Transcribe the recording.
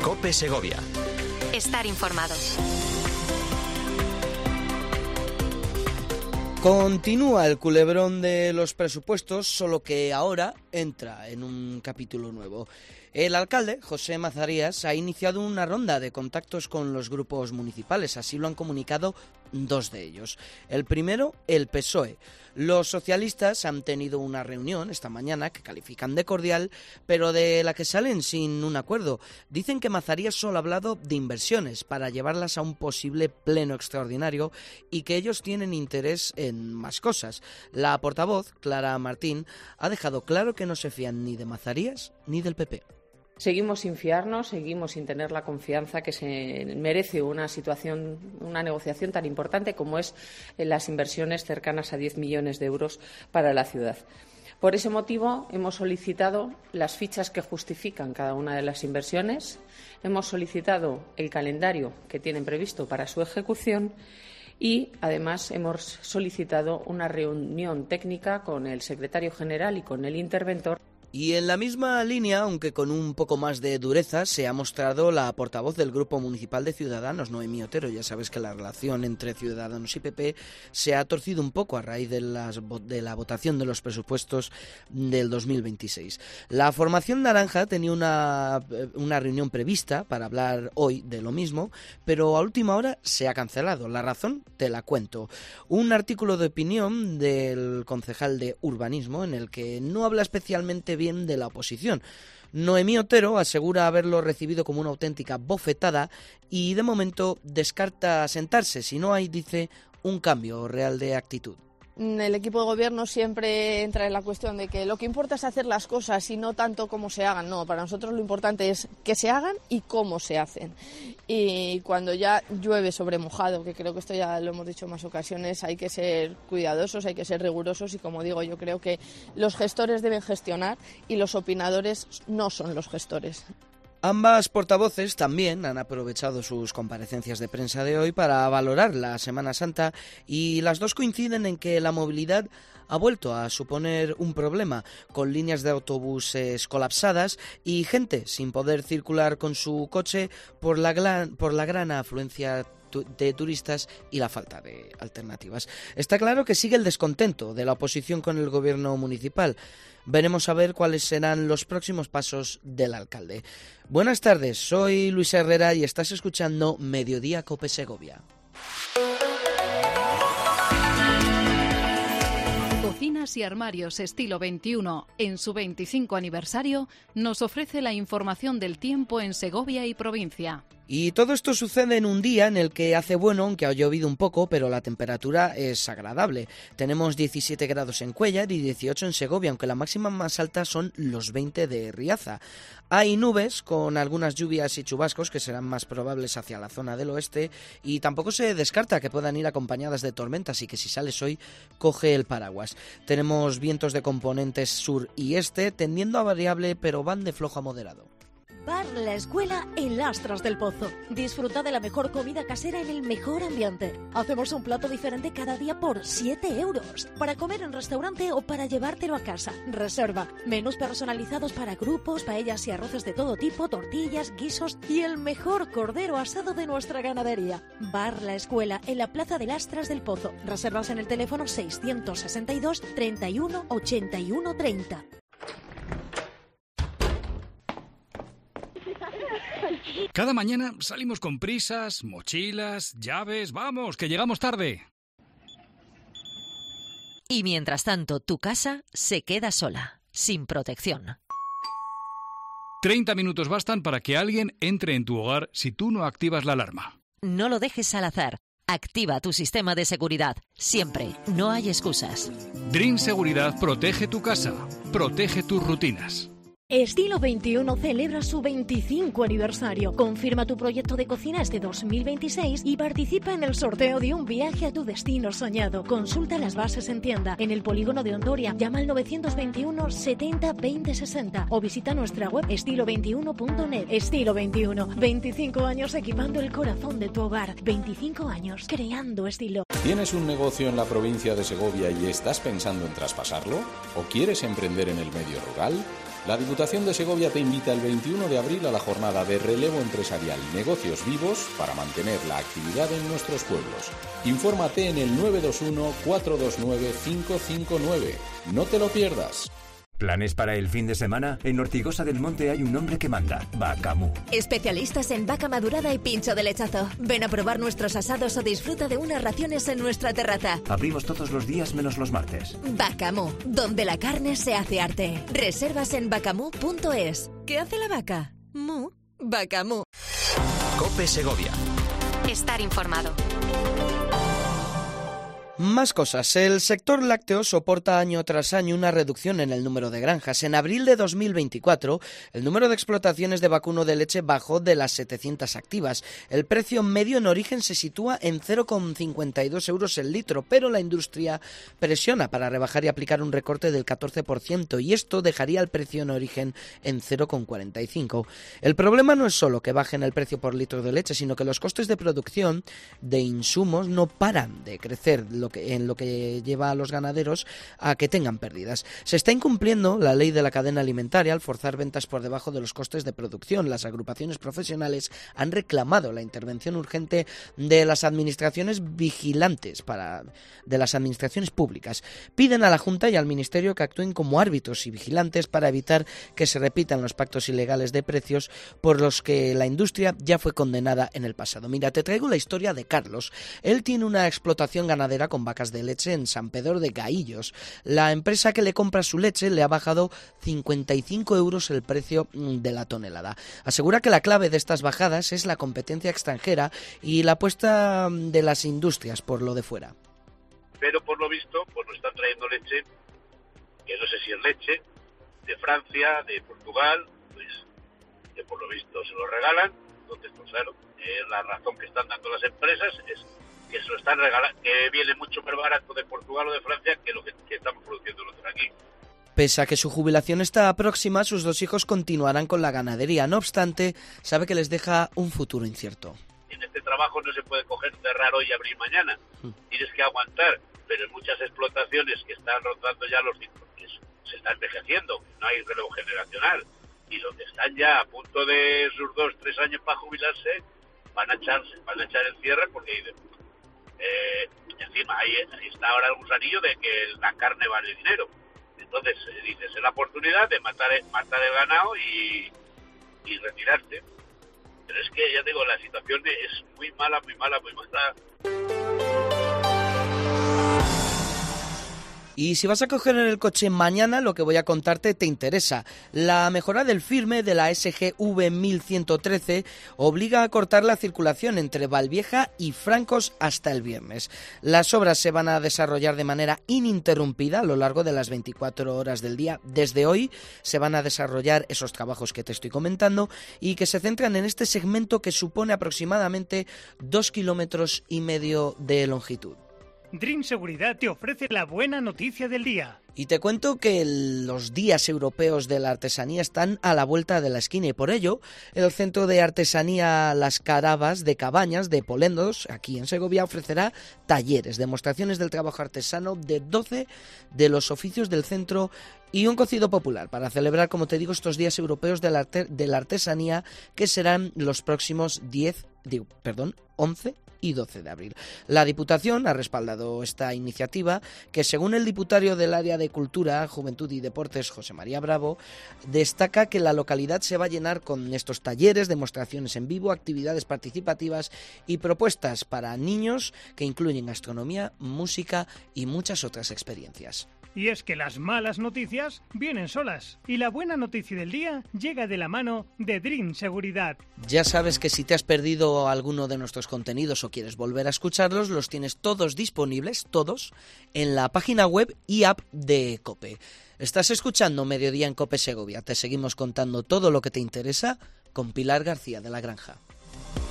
COPE Segovia. Estar informados. Continúa el culebrón de los presupuestos, solo que ahora entra en un capítulo nuevo. El alcalde, José Mazarías, ha iniciado una ronda de contactos con los grupos municipales, así lo han comunicado dos de ellos. El primero, el PSOE. Los socialistas han tenido una reunión esta mañana que califican de cordial, pero de la que salen sin un acuerdo. Dicen que Mazarías solo ha hablado de inversiones para llevarlas a un posible pleno extraordinario y que ellos tienen interés en más cosas. La portavoz, Clara Martín, ha dejado claro que no se fían ni de Mazarías ni del PP. Seguimos sin fiarnos, seguimos sin tener la confianza que se merece una negociación tan importante como es las inversiones cercanas a 10 millones de euros para la ciudad. Por ese motivo hemos solicitado las fichas que justifican cada una de las inversiones, hemos solicitado el calendario que tienen previsto para su ejecución y, además, hemos solicitado una reunión técnica con el secretario general y con el interventor. Y en la misma línea, aunque con un poco más de dureza, se ha mostrado la portavoz del Grupo Municipal de Ciudadanos, Noemí Otero. Ya sabes que la relación entre Ciudadanos y PP se ha torcido un poco a raíz de la votación de los presupuestos del 2026. La formación naranja tenía una reunión prevista para hablar hoy de lo mismo, pero a última hora se ha cancelado. La razón te la cuento. Un artículo de opinión del concejal de Urbanismo en el que no habla especialmente bien de la oposición. Noemí Otero asegura haberlo recibido como una auténtica bofetada y de momento descarta sentarse si no hay, dice, un cambio real de actitud. El equipo de gobierno siempre entra en la cuestión de que lo que importa es hacer las cosas y no tanto cómo se hagan. No, para nosotros lo importante es que se hagan y cómo se hacen. Y cuando ya llueve sobre mojado, que creo que esto ya lo hemos dicho en más ocasiones, hay que ser cuidadosos, hay que ser rigurosos y, como digo, yo creo que los gestores deben gestionar y los opinadores no son los gestores. Ambas portavoces también han aprovechado sus comparecencias de prensa de hoy para valorar la Semana Santa y las dos coinciden en que la movilidad ha vuelto a suponer un problema, con líneas de autobuses colapsadas y gente sin poder circular con su coche por la gran afluencia de turistas y la falta de alternativas. Está claro que sigue el descontento de la oposición con el gobierno municipal. Veremos a ver cuáles serán los próximos pasos del alcalde. Buenas tardes, soy Luis Herrera y estás escuchando Mediodía COPE Segovia. Cocinas y Armarios Estilo 21, en su 25 aniversario, nos ofrece la información del tiempo en Segovia y provincia. Y todo esto sucede en un día en el que hace bueno, aunque ha llovido un poco, pero la temperatura es agradable. Tenemos 17 grados en Cuéllar y 18 en Segovia, aunque la máxima más alta son los 20 de Riaza. Hay nubes con algunas lluvias y chubascos que serán más probables hacia la zona del oeste y tampoco se descarta que puedan ir acompañadas de tormentas y que si sales hoy, coge el paraguas. Tenemos vientos de componentes sur y este, tendiendo a variable, pero van de flojo a moderado. Bar La Escuela en Lastras del Pozo. Disfruta de la mejor comida casera en el mejor ambiente. Hacemos un plato diferente cada día por 7 euros. Para comer en restaurante o para llevártelo a casa. Reserva. Menús personalizados para grupos, paellas y arroces de todo tipo, tortillas, guisos y el mejor cordero asado de nuestra ganadería. Bar La Escuela en la Plaza de Lastras del Pozo. Reservas en el teléfono 662 31 81 30. Cada mañana salimos con prisas, mochilas, llaves. ¡Vamos, que llegamos tarde! Y mientras tanto, tu casa se queda sola, sin protección. 30 minutos bastan para que alguien entre en tu hogar si tú no activas la alarma. No lo dejes al azar. Activa tu sistema de seguridad. Siempre. No hay excusas. Dream Seguridad protege tu casa. Protege tus rutinas. Estilo 21 celebra su 25 aniversario. Confirma tu proyecto de cocina este 2026 y participa en el sorteo de un viaje a tu destino soñado. Consulta las bases en tienda, en el polígono de Ondoria. Llama al 921 70 20 60 o visita nuestra web estilo21.net. Estilo 21, 25 años equipando el corazón de tu hogar. 25 años creando estilo. ¿Tienes un negocio en la provincia de Segovia y estás pensando en traspasarlo? ¿O quieres emprender en el medio rural? La Diputación de Segovia te invita el 21 de abril a la jornada de relevo empresarial Negocios Vivos para mantener la actividad en nuestros pueblos. Infórmate en el 921-429-559. No te lo pierdas. ¿Planes para el fin de semana? En Ortigosa del Monte hay un nombre que manda: Bacamú. Especialistas en vaca madurada y pincho de lechazo. Ven a probar nuestros asados o disfruta de unas raciones en nuestra terraza. Abrimos todos los días menos los martes. Bacamú, donde la carne se hace arte. Reservas en bacamú.es. ¿Qué hace la vaca? Mu. Bacamú. COPE Segovia. Estar informado. Más cosas. El sector lácteo soporta año tras año una reducción en el número de granjas. En abril de 2024, el número de explotaciones de vacuno de leche bajó de las 700 activas. El precio medio en origen se sitúa en 0,52 euros el litro, pero la industria presiona para rebajar y aplicar un recorte del 14%, y esto dejaría el precio en origen en 0,45. El problema no es solo que bajen el precio por litro de leche, sino que los costes de producción de insumos no paran de crecer, en lo que lleva a los ganaderos a que tengan pérdidas. Se está incumpliendo la ley de la cadena alimentaria al forzar ventas por debajo de los costes de producción. Las agrupaciones profesionales han reclamado la intervención urgente de las administraciones vigilantes de las administraciones públicas. Piden a la Junta y al Ministerio que actúen como árbitros y vigilantes para evitar que se repitan los pactos ilegales de precios por los que la industria ya fue condenada en el pasado. Mira, te traigo la historia de Carlos. Él tiene una explotación ganadera con vacas de leche en San Pedro de Gaillos. La empresa que le compra su leche le ha bajado 55 euros el precio de la tonelada. Asegura que la clave de estas bajadas es la competencia extranjera y la apuesta de las industrias por lo de fuera. Pero por lo visto, pues nos están trayendo leche, que no sé si es leche, de Francia, de Portugal, pues que por lo visto se lo regalan. Entonces, pues claro, la razón que están dando las empresas es que se lo están regalando, que viene mucho más barato de Portugal o de Francia que lo que estamos produciendo nosotros aquí. Pese a que su jubilación está próxima, sus dos hijos continuarán con la ganadería. No obstante, sabe que les deja un futuro incierto. En este trabajo no se puede coger, cerrar hoy y abrir mañana. Tienes que aguantar, pero en muchas explotaciones que están rozando ya los 5, se está envejeciendo, no hay relevo generacional. Y los que están ya a punto de sus 2-3 años para jubilarse, van a echar el cierre porque encima ahí está ahora el gusanillo de que la carne vale dinero. Entonces dices, es la oportunidad de matar el ganado y retirarte. Pero es que ya digo, la situación es muy mala. Y si vas a coger el coche mañana, lo que voy a contarte te interesa. La mejora del firme de la SGV 1113 obliga a cortar la circulación entre Valvieja y Francos hasta el viernes. Las obras se van a desarrollar de manera ininterrumpida a lo largo de las 24 horas del día. Desde hoy se van a desarrollar esos trabajos que te estoy comentando y que se centran en este segmento que supone aproximadamente 2,5 kilómetros de longitud. Dream Seguridad te ofrece la buena noticia del día. Y te cuento que los días europeos de la artesanía están a la vuelta de la esquina y por ello el Centro de Artesanía Las Carabas de Cabañas de Polendos, aquí en Segovia, ofrecerá talleres, demostraciones del trabajo artesano de 12 de los oficios del centro y un cocido popular para celebrar, como te digo, estos días europeos de la artesanía que serán los próximos 11 y 12 de abril. La Diputación ha respaldado esta iniciativa que, según el diputario del área de Cultura, Juventud y Deportes, José María Bravo, destaca que la localidad se va a llenar con estos talleres, demostraciones en vivo, actividades participativas y propuestas para niños que incluyen gastronomía, música y muchas otras experiencias. Y es que las malas noticias vienen solas y la buena noticia del día llega de la mano de Dream Seguridad. Ya sabes que si te has perdido alguno de nuestros contenidos o quieres volver a escucharlos, los tienes todos disponibles, todos, en la página web y app de COPE. Estás escuchando Mediodía en COPE Segovia. Te seguimos contando todo lo que te interesa con Pilar García de la Granja.